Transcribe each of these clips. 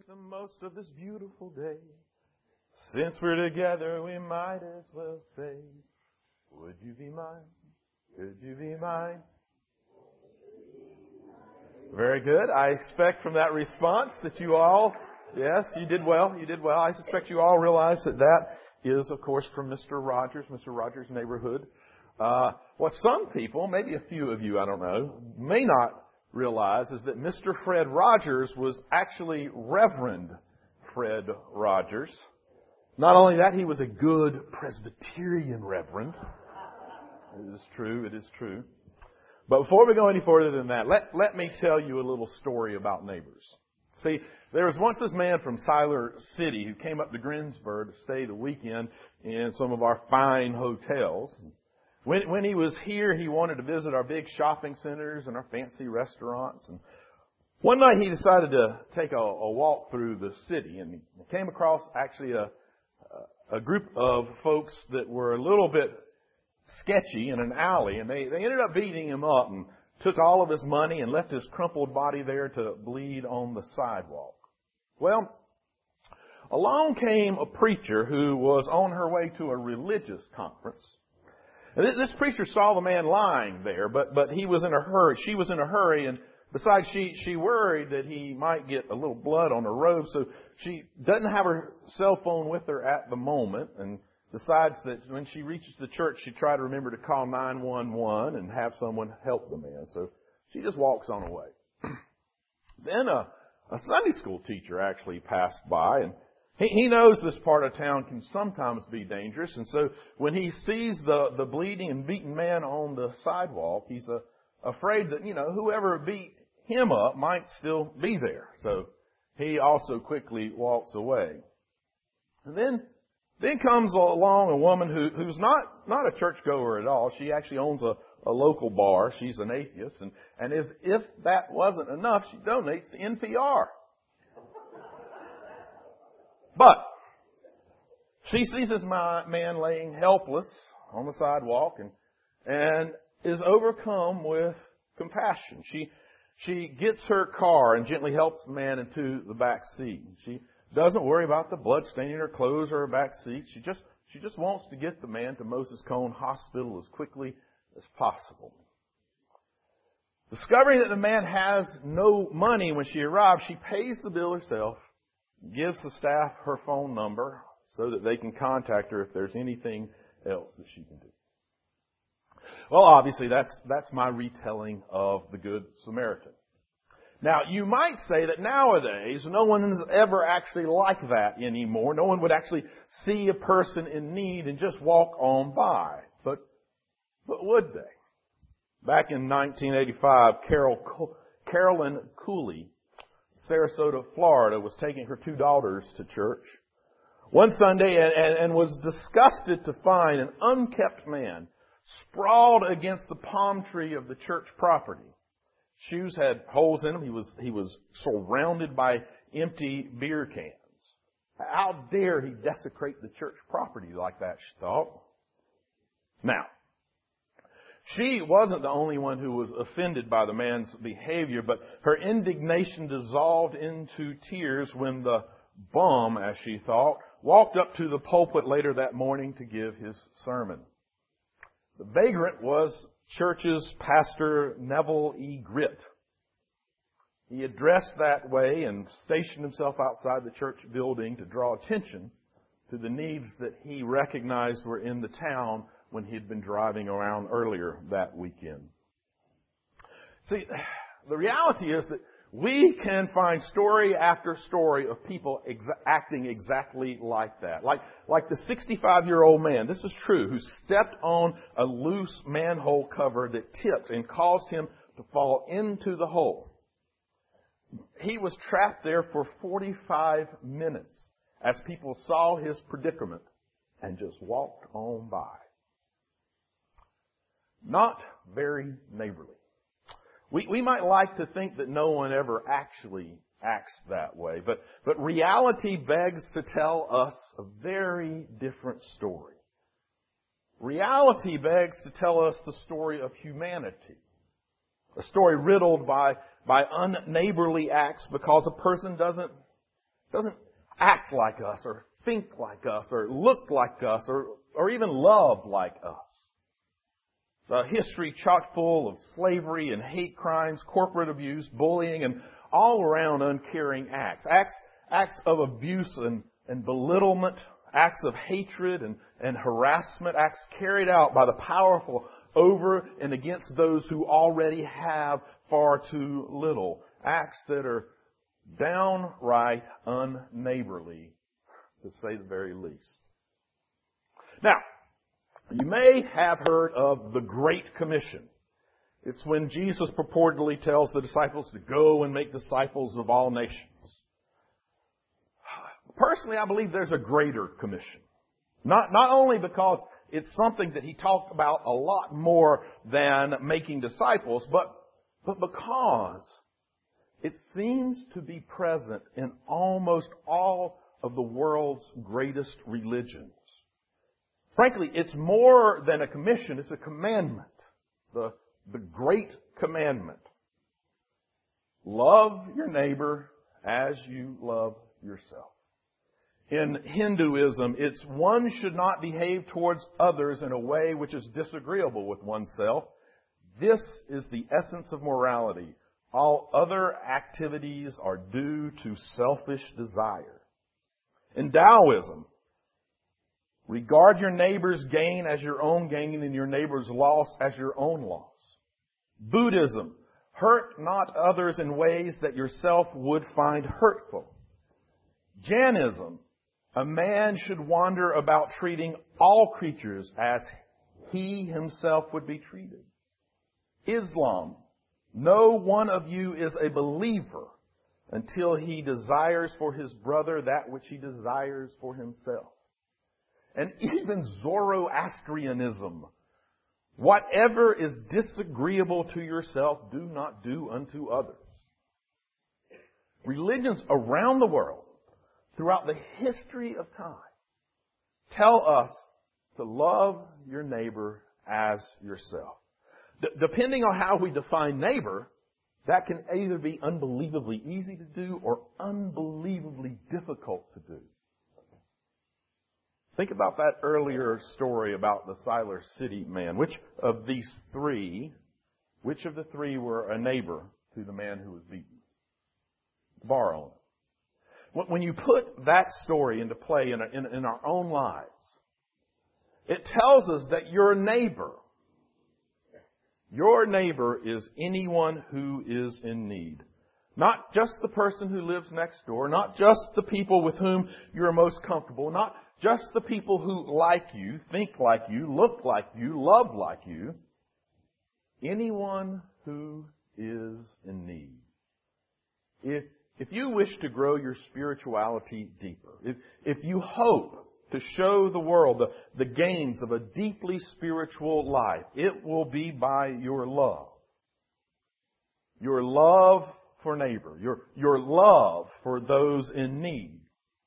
the most of this beautiful day. Since we're together, we might as well say, would you be mine? Could you be mine? Very good. I expect from that response that you all, yes, you did well. You did well. I suspect you all realize that that is, of course, from Mr. Rogers' Neighborhood. What some people, maybe a few of you, I don't know, may not realize is that Mr. Fred Rogers was actually Reverend Fred Rogers. Not only that, he was a good Presbyterian reverend. It is true, it is true. But before we go any further than that, let me tell you a little story about neighbors. See, there was once this man from Siler City who came up to Greensburg to stay the weekend in some of our fine hotels. When he was here, he wanted to visit our big shopping centers and our fancy restaurants. And one night he decided to take a walk through the city, and he came across actually a group of folks that were a little bit sketchy in an alley, and they ended up beating him up and took all of his money and left his crumpled body there to bleed on the sidewalk. Well, along came a preacher who was on her way to a religious conference. And this preacher saw the man lying there, but he was in a hurry. She was in a hurry, and besides, she worried that he might get a little blood on her robe, so she doesn't have her cell phone with her at the moment, and decides that when she reaches the church, she try to remember to call 911 and have someone help the man. So she just walks on away. Then a Sunday school teacher actually passed by, and he knows this part of town can sometimes be dangerous, and so when he sees the bleeding and beaten man on the sidewalk, he's afraid that, whoever beat him up might still be there. So he also quickly walks away. And then comes along a woman who's not a churchgoer at all. She actually owns a local bar. She's an atheist, and as if that wasn't enough, she donates to NPR. But she sees this man laying helpless on the sidewalk and is overcome with compassion. She gets her car and gently helps the man into the back seat. She doesn't worry about the blood staining her clothes or her back seat. She just wants to get the man to Moses Cone Hospital as quickly as possible. Discovering that the man has no money when she arrives, she pays the bill herself, gives the staff her phone number so that they can contact her if there's anything else that she can do. Well, obviously, that's my retelling of the Good Samaritan. Now, you might say that nowadays, no one's ever actually like that anymore. No one would actually see a person in need and just walk on by. But would they? Back in 1985, Carolyn Cooley, Sarasota, Florida, was taking her two daughters to church one Sunday and was disgusted to find an unkept man sprawled against the palm tree of the church property. Shoes had holes in them. He was surrounded by empty beer cans. How dare he desecrate the church property like that, she thought. Now, she wasn't the only one who was offended by the man's behavior, but her indignation dissolved into tears when the bum, as she thought, walked up to the pulpit later that morning to give his sermon. The vagrant was church's pastor Neville E. Gritt. He had dressed that way and stationed himself outside the church building to draw attention to the needs that he recognized were in the town when he had been driving around earlier that weekend. See, the reality is that we can find story after story of people acting exactly like that. Like the 65-year-old man, this is true, who stepped on a loose manhole cover that tipped and caused him to fall into the hole. He was trapped there for 45 minutes as people saw his predicament and just walked on by. Not very neighborly. We might like to think that no one ever actually acts that way, but reality begs to tell us a very different story. Reality begs to tell us the story of humanity. A story riddled by unneighborly acts because a person doesn't doesn't act like us or think like us or look like us or even love like us. A history chock full of slavery and hate crimes, corporate abuse, bullying, and all around uncaring acts. Acts of abuse and belittlement, acts of hatred and harassment, acts carried out by the powerful over and against those who already have far too little. Acts that are downright unneighborly, to say the very least. Now, you may have heard of the Great Commission. It's when Jesus purportedly tells the disciples to go and make disciples of all nations. Personally, I believe there's a greater commission. Not only because it's something that he talked about a lot more than making disciples, but because it seems to be present in almost all of the world's greatest religions. Frankly, it's more than a commission, it's a commandment. The great commandment. Love your neighbor as you love yourself. In Hinduism, it's one should not behave towards others in a way which is disagreeable with oneself. This is the essence of morality. All other activities are due to selfish desire. In Taoism, regard your neighbor's gain as your own gain and your neighbor's loss as your own loss. Buddhism, hurt not others in ways that yourself would find hurtful. Jainism, a man should wander about treating all creatures as he himself would be treated. Islam, no one of you is a believer until he desires for his brother that which he desires for himself. And even Zoroastrianism, whatever is disagreeable to yourself, do not do unto others. Religions around the world, throughout the history of time, tell us to love your neighbor as yourself. Depending on how we define neighbor, that can either be unbelievably easy to do or unbelievably difficult to do. Think about that earlier story about the Siler City man. Which of the three were a neighbor to the man who was beaten? The bar owner. When you put that story into play in our own lives, it tells us that your neighbor is anyone who is in need. Not just the person who lives next door, not just the people with whom you're most comfortable, not just the people who like you, think like you, look like you, love like you. Anyone who is in need. If you wish to grow your spirituality deeper, if you hope to show the world the gains of a deeply spiritual life, it will be by your love. Your love for neighbor. Your love for those in need.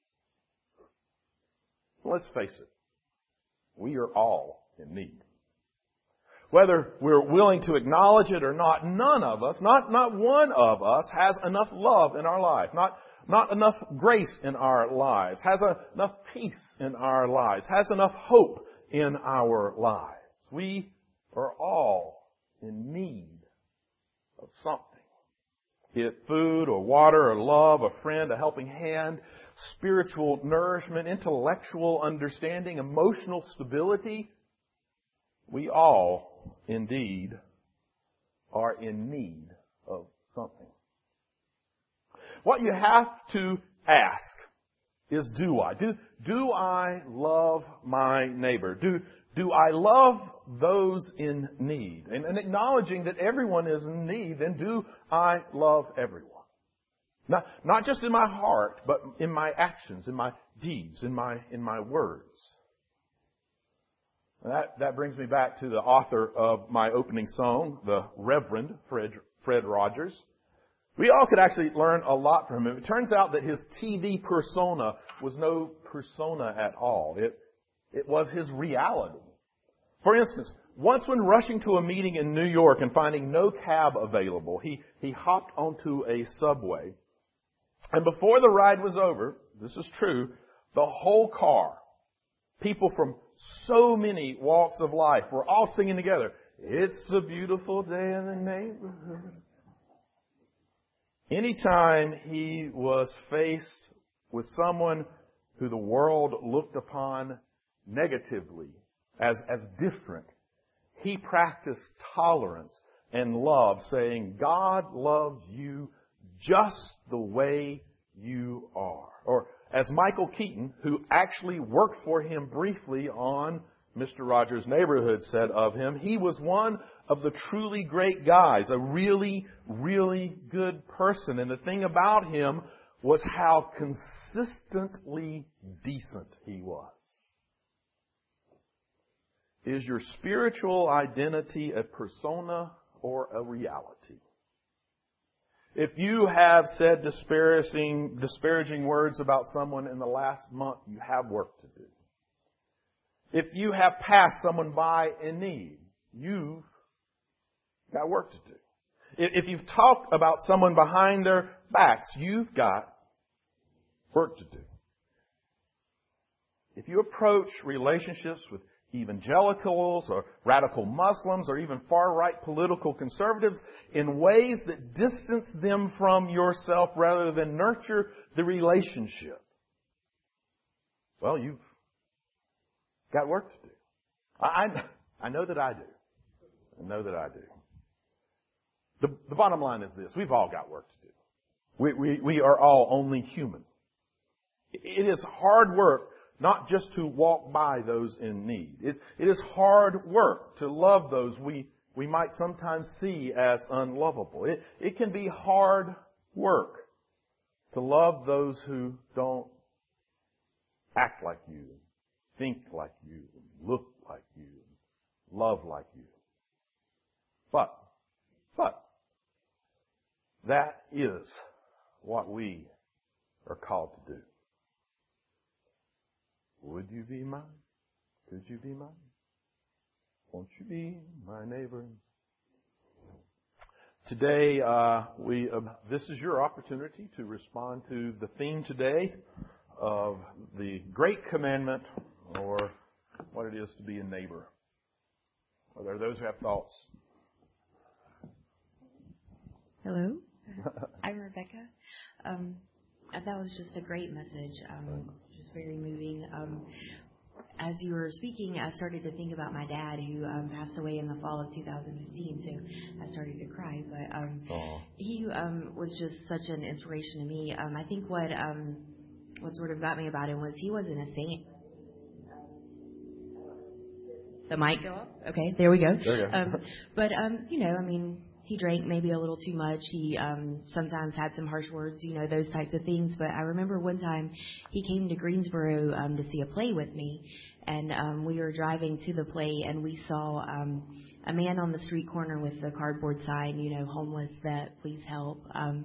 Let's face it. We are all in need. Whether we're willing to acknowledge it or not, none of us, not one of us, has enough love in our life. Not enough grace in our lives, has enough peace in our lives, has enough hope in our lives. We are all in need of something. Be it food or water or love, a friend, a helping hand, spiritual nourishment, intellectual understanding, emotional stability. We all, indeed, are in need of something. What you have to ask is, do I? Do I love my neighbor? Do I love those in need? And acknowledging that everyone is in need, then do I love everyone? Not just in my heart, but in my actions, in my deeds, in my words. And that brings me back to the author of my opening song, the Reverend Fred Rogers. We all could actually learn a lot from him. It turns out that his TV persona was no persona at all. It was his reality. For instance, once when rushing to a meeting in New York and finding no cab available, he hopped onto a subway And before the ride was over, this is true, the whole car, people from so many walks of life were all singing together, "It's a beautiful day in the neighborhood." Anytime he was faced with someone who the world looked upon negatively as different, he practiced tolerance and love, saying, "God loves you just the way you are." Or as Michael Keaton, who actually worked for him briefly on Mr. Rogers' Neighborhood, said of him, he was one of the truly great guys, a really, really good person. And the thing about him was how consistently decent he was. Is your spiritual identity a persona or a reality? If you have said disparaging words about someone in the last month, you have work to do. If you have passed someone by in need, you've got work to do. If you've talked about someone behind their backs, you've got work to do. If you approach relationships with evangelicals or radical Muslims or even far-right political conservatives in ways that distance them from yourself rather than nurture the relationship, well, you've got work to do. I know that I do. I know that I do. The bottom line is this. We've all got work to do. We are all only human. It is hard work not just to walk by those in need. It is hard work to love those we might sometimes see as unlovable. It can be hard work to love those who don't act like you, think like you, look like you, love like you. But that is what we are called to do. Would you be mine? Could you be mine? Won't you be my neighbor? Today, this is your opportunity to respond to the theme today of the Great Commandment, or what it is to be a neighbor. Are there those who have thoughts? Hello, I'm Rebecca. That was just a great message. Just very moving. As you were speaking, I started to think about my dad, who passed away in the fall of 2015. So I started to cry. But he was just such an inspiration to me. I think what sort of got me about him was he wasn't a saint. The mic go up? Okay, there we go. There you go. But he drank maybe a little too much. He sometimes had some harsh words, those types of things. But I remember one time he came to Greensboro to see a play with me. And we were driving to the play, and we saw a man on the street corner with a cardboard sign, homeless vet, please help.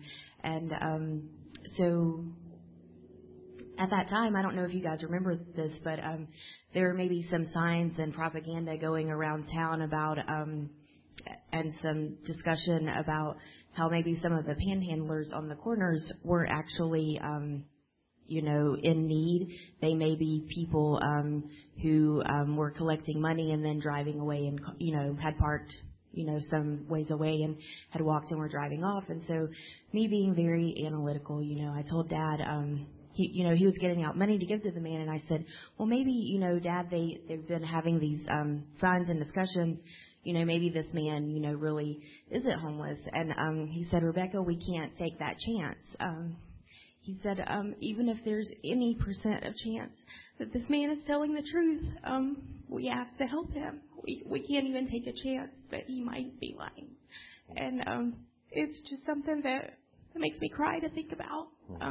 So at that time, I don't know if you guys remember this, but there were maybe some signs and propaganda going around town about and some discussion about how maybe some of the panhandlers on the corners were actually, in need. They may be people who were collecting money and then driving away and, had parked, some ways away and had walked and were driving off. And so me being very analytical, I told Dad, he was getting out money to give to the man. And I said, well, maybe, Dad, they've been having these signs and discussions. Maybe this man, really isn't homeless. And he said, Rebecca, we can't take that chance. He said, even if there's any % of chance that this man is telling the truth, we have to help him. We can't even take a chance that he might be lying. And it's just something that makes me cry to think about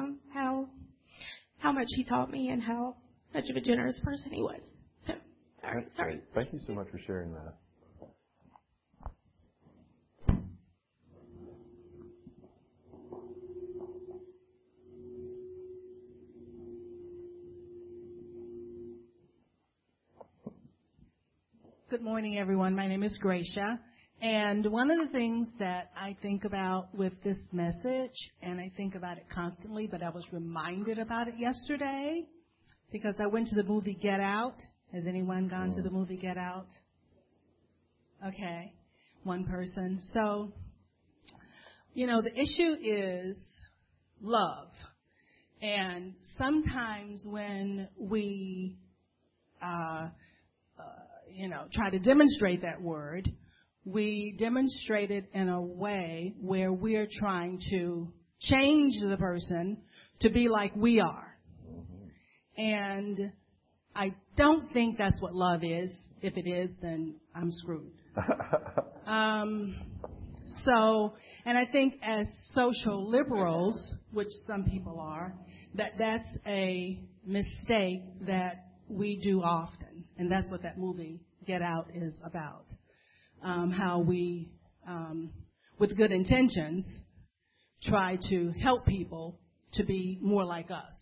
how much he taught me and how much of a generous person he was. So, all right, sorry. Thank you so much for sharing that. Good morning, everyone. My name is Gracia, And one of the things that I think about with this message, and I think about it constantly, but I was reminded about it yesterday because I went to the movie Get Out. Has anyone gone to the movie Get Out? Okay, one person. So, the issue is love. And sometimes when we, try to demonstrate that word, we demonstrate it in a way where we're trying to change the person to be like we are. And I don't think that's what love is. If it is, then I'm screwed. And I think as social liberals, which some people are, that's a mistake that we do often. And that's what that movie, Get Out, is about. How we, with good intentions, try to help people to be more like us.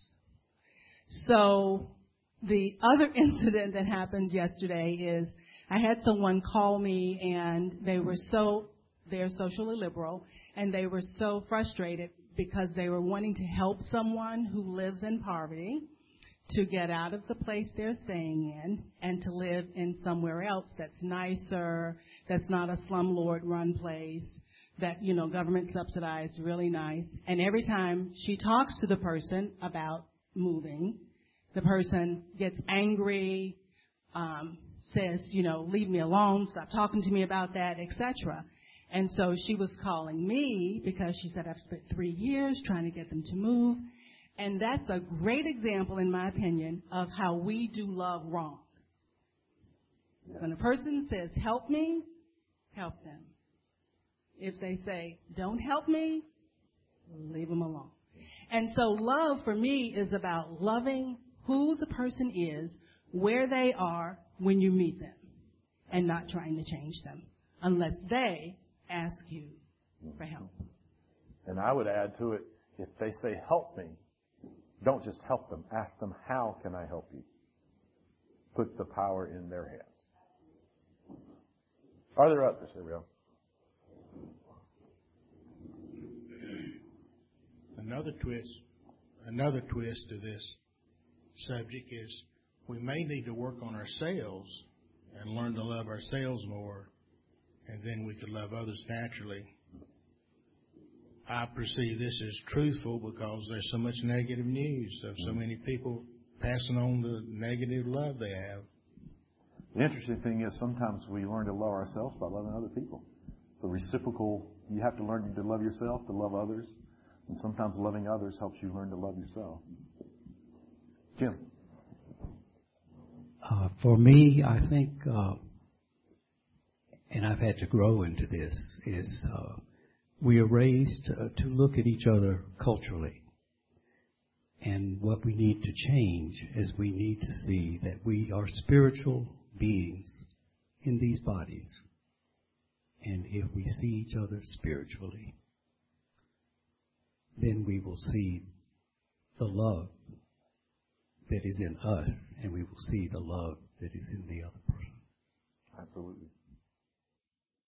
So the other incident that happened yesterday is I had someone call me, and they're socially liberal, and they were so frustrated because they were wanting to help someone who lives in poverty to get out of the place they're staying in and to live in somewhere else that's nicer, that's not a slumlord-run place, that, government subsidized, really nice. And every time she talks to the person about moving, the person gets angry, says, leave me alone, stop talking to me about that, etc. And so she was calling me because she said, I've spent 3 years trying to get them to move. And that's a great example, in my opinion, of how we do love wrong. When a person says, help me, help them. If they say, don't help me, leave them alone. And so love for me is about loving who the person is, where they are when you meet them, and not trying to change them unless they ask you for help. And I would add to it, if they say, help me, don't just help them. Ask them, how can I help you? Put the power in their hands. Are there others? There we go. Another twist to this subject is we may need to work on ourselves and learn to love ourselves more, and then we could love others naturally. I perceive this as truthful because there's so much negative news of so many people passing on the negative love they have. The interesting thing is sometimes we learn to love ourselves by loving other people. The reciprocal, you have to learn to love yourself, to love others, and sometimes loving others helps you learn to love yourself. Jim? For me, I think, and I've had to grow into this, is we are raised to look at each other culturally. And what we need to change is we need to see that we are spiritual beings in these bodies. And if we see each other spiritually, then we will see the love that is in us, and we will see the love that is in the other person. Absolutely.